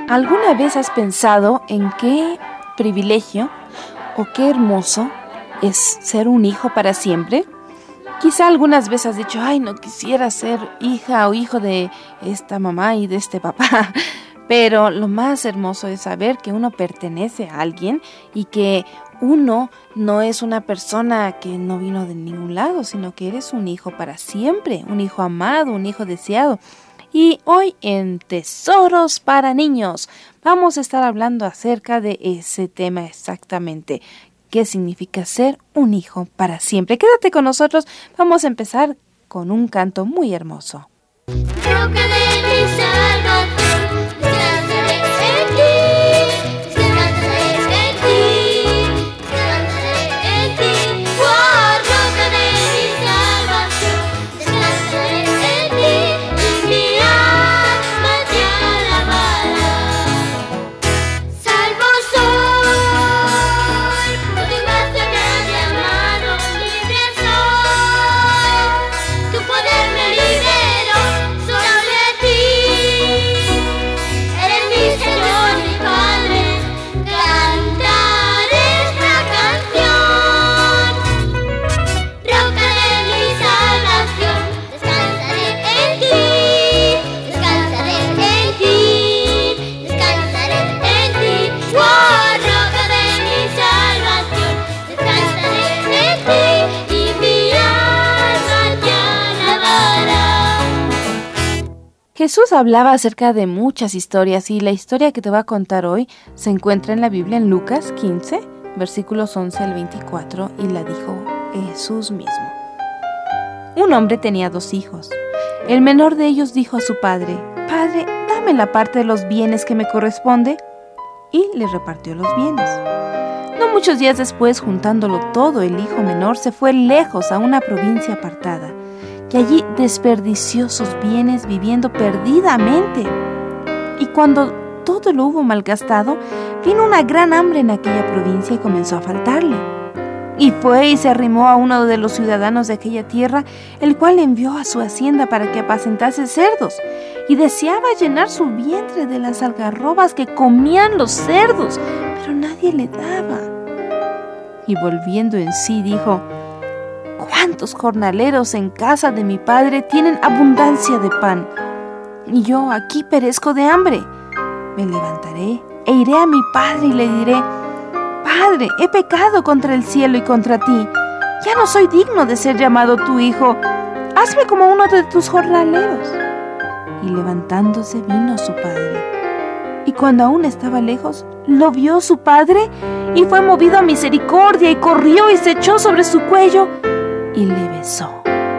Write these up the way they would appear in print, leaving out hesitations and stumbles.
¿Alguna vez has pensado en qué privilegio o qué hermoso es ser un hijo para siempre? Quizá algunas veces has dicho, ay, no quisiera ser hija o hijo de esta mamá y de este papá. Pero lo más hermoso es saber que uno pertenece a alguien y que uno no es una persona que no vino de ningún lado, sino que eres un hijo para siempre, un hijo amado, un hijo deseado. Y hoy en Tesoros para Niños vamos a estar hablando acerca de ese tema exactamente. ¿Qué significa ser un hijo para siempre? Quédate con nosotros, vamos a empezar con un canto muy hermoso. Roca de mi salvación, descansaré en ti, descansaré en ti, descansaré en ti. Oh, roca de mi salvación, descansaré en ti, y mi alma te alabará. Salvo soy, por tu gracia me has llamado, libre soy, tu poder me liberó. Sobre ti, eres mi Señor, mi Padre, cantaré esta canción. Roca de mi salvación, descansaré en ti, descansaré en ti, descansaré en ti. Oh, roca de mi salvación, descansaré en ti, y mi alma te alabará. Jesús hablaba acerca de muchas historias y la historia que te voy a contar hoy se encuentra en la Biblia en Lucas 15, versículos 11 al 24 y la dijo Jesús mismo. Un hombre tenía 2 hijos. El menor de ellos dijo a su padre, «Padre, dame la parte de los bienes que me corresponde», y le repartió los bienes. No muchos días después, juntándolo todo, el hijo menor se fue lejos a una provincia apartada, que allí desperdició sus bienes viviendo perdidamente. Y cuando todo lo hubo malgastado, vino una gran hambre en aquella provincia y comenzó a faltarle. Y fue y se arrimó a uno de los ciudadanos de aquella tierra, el cual le envió a su hacienda para que apacentase cerdos, y deseaba llenar su vientre de las algarrobas que comían los cerdos, pero nadie le daba. Y volviendo en sí dijo, «¿Cuántos jornaleros en casa de mi padre tienen abundancia de pan? Y yo aquí perezco de hambre. Me levantaré e iré a mi padre y le diré, Padre, he pecado contra el cielo y contra ti. Ya no soy digno de ser llamado tu hijo. Hazme como uno de tus jornaleros». Y levantándose vino su padre. Y cuando aún estaba lejos, lo vio su padre y fue movido a misericordia y corrió y se echó sobre su cuello y le besó.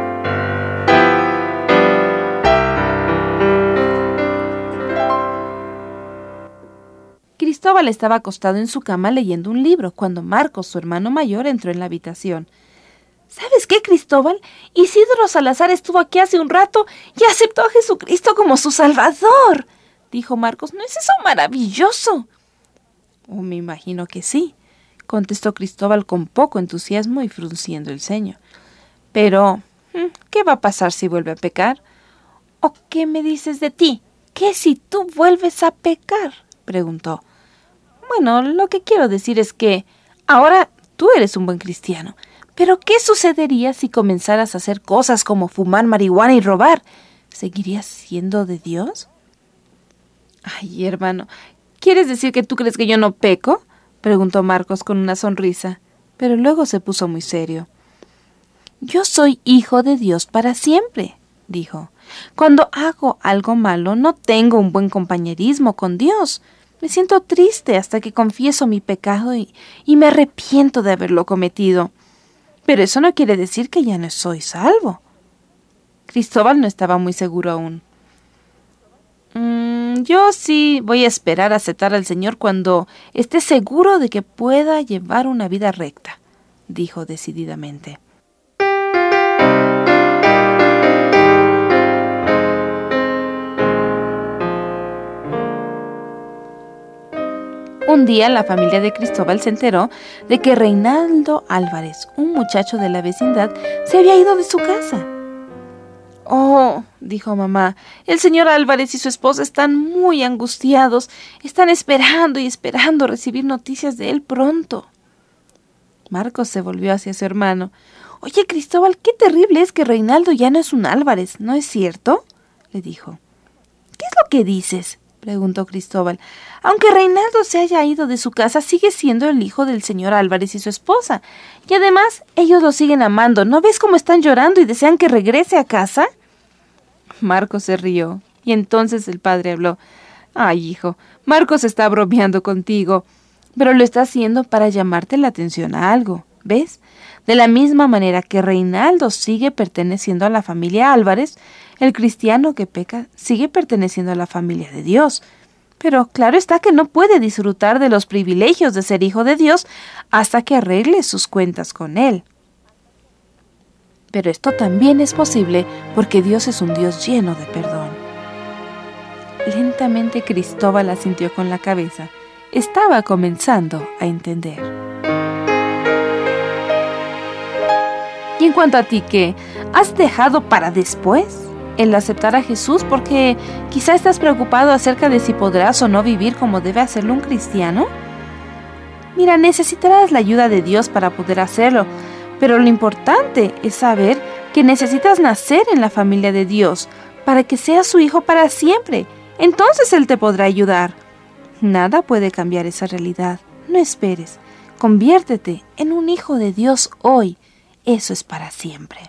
Cristóbal estaba acostado en su cama leyendo un libro cuando Marcos, su hermano mayor, entró en la habitación. ¿Sabes qué, Cristóbal? Isidro Salazar estuvo aquí hace un rato y aceptó a Jesucristo como su Salvador, dijo Marcos. ¿No es eso maravilloso? Oh, me imagino que sí, contestó Cristóbal con poco entusiasmo y frunciendo el ceño. Pero, ¿qué va a pasar si vuelve a pecar? ¿O qué me dices de ti? ¿Qué si tú vuelves a pecar?, preguntó. Bueno, lo que quiero decir es que ahora tú eres un buen cristiano. Pero ¿qué sucedería si comenzaras a hacer cosas como fumar marihuana y robar? ¿Seguirías siendo de Dios? Ay, hermano, ¿quieres decir que tú crees que yo no peco?, preguntó Marcos con una sonrisa, pero luego se puso muy serio. Yo soy hijo de Dios para siempre, dijo. Cuando hago algo malo no tengo un buen compañerismo con Dios. Me siento triste hasta que confieso mi pecado y me arrepiento de haberlo cometido. Pero eso no quiere decir que ya no soy salvo. Cristóbal no estaba muy seguro aún. Yo sí voy a esperar a aceptar al Señor cuando esté seguro de que pueda llevar una vida recta, dijo decididamente. Un día la familia de Cristóbal se enteró de que Reinaldo Álvarez, un muchacho de la vecindad, se había ido de su casa. Oh, dijo mamá, el señor Álvarez y su esposa están muy angustiados. Están esperando y esperando recibir noticias de él pronto. Marcos se volvió hacia su hermano. Oye, Cristóbal, qué terrible es que Reinaldo ya no es un Álvarez, ¿no es cierto?, le dijo. ¿Qué es lo que dices?, preguntó Cristóbal. Aunque Reinaldo se haya ido de su casa, sigue siendo el hijo del señor Álvarez y su esposa. Y además, ellos lo siguen amando. ¿No ves cómo están llorando y desean que regrese a casa? Marcos se rió, y entonces el padre habló. Ay, hijo, Marcos está bromeando contigo, pero lo está haciendo para llamarte la atención a algo, ¿ves? De la misma manera que Reinaldo sigue perteneciendo a la familia Álvarez, el cristiano que peca sigue perteneciendo a la familia de Dios. Pero claro está que no puede disfrutar de los privilegios de ser hijo de Dios hasta que arregle sus cuentas con Él. Pero esto también es posible porque Dios es un Dios lleno de perdón. Lentamente Cristóbal asintió con la cabeza. Estaba comenzando a entender. Y en cuanto a ti, ¿qué? ¿Has dejado para después el aceptar a Jesús porque quizá estás preocupado acerca de si podrás o no vivir como debe hacerlo un cristiano? Mira, necesitarás la ayuda de Dios para poder hacerlo, pero lo importante es saber que necesitas nacer en la familia de Dios para que seas su hijo para siempre. Entonces Él te podrá ayudar. Nada puede cambiar esa realidad. No esperes. Conviértete en un hijo de Dios hoy. Eso es para siempre.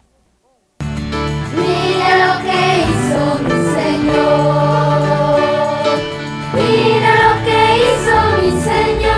Mira lo que hizo mi Señor. Mira lo que hizo mi Señor.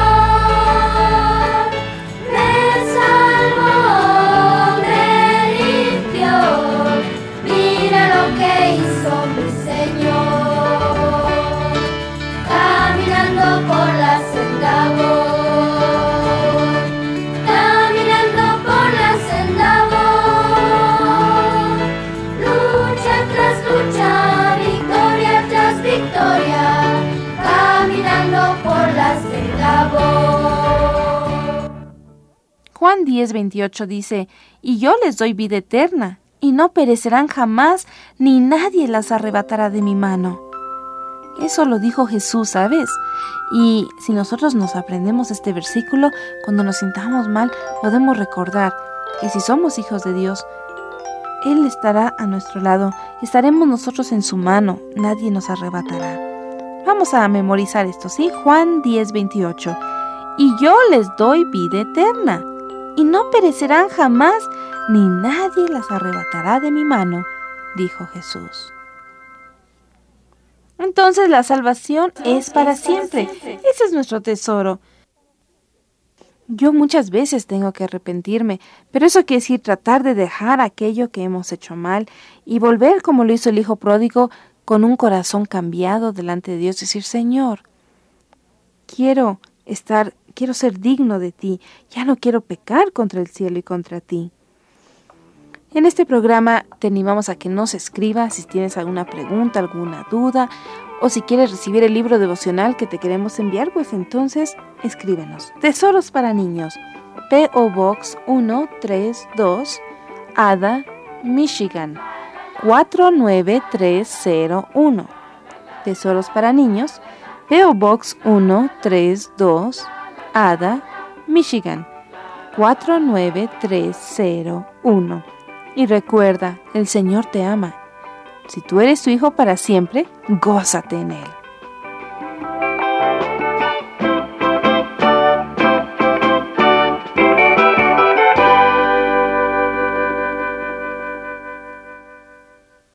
Me salvó, me limpió. Mira lo que hizo mi Señor. Caminando por la senda voy. Caminando por la senda voy. Lucha tras lucha, victoria tras victoria. Caminando por la senda voy. Juan 10:28 dice, y yo les doy vida eterna, y no perecerán jamás, ni nadie las arrebatará de mi mano. Eso lo dijo Jesús, ¿sabes? Y si nosotros nos aprendemos este versículo, cuando nos sintamos mal, podemos recordar que si somos hijos de Dios, Él estará a nuestro lado, estaremos nosotros en su mano, nadie nos arrebatará. Vamos a memorizar esto, ¿sí? Juan 10:28. Y yo les doy vida eterna, y no perecerán jamás, ni nadie las arrebatará de mi mano, dijo Jesús. Entonces la salvación es para siempre. Ese es nuestro tesoro. Yo muchas veces tengo que arrepentirme, pero eso quiere decir tratar de dejar aquello que hemos hecho mal y volver como lo hizo el hijo pródigo con un corazón cambiado delante de Dios, decir, Señor, quiero ser digno de ti, ya no quiero pecar contra el cielo y contra ti. En este programa te animamos a que nos escribas si tienes alguna pregunta, alguna duda, o si quieres recibir el libro devocional que te queremos enviar, pues entonces escríbenos. Tesoros para Niños, P.O. Box 132, Ada, Michigan, 49301. Tesoros para Niños, P.O. Box 132, Ada, Michigan, 49301. Y recuerda, el Señor te ama. Si tú eres su hijo para siempre, gózate en Él.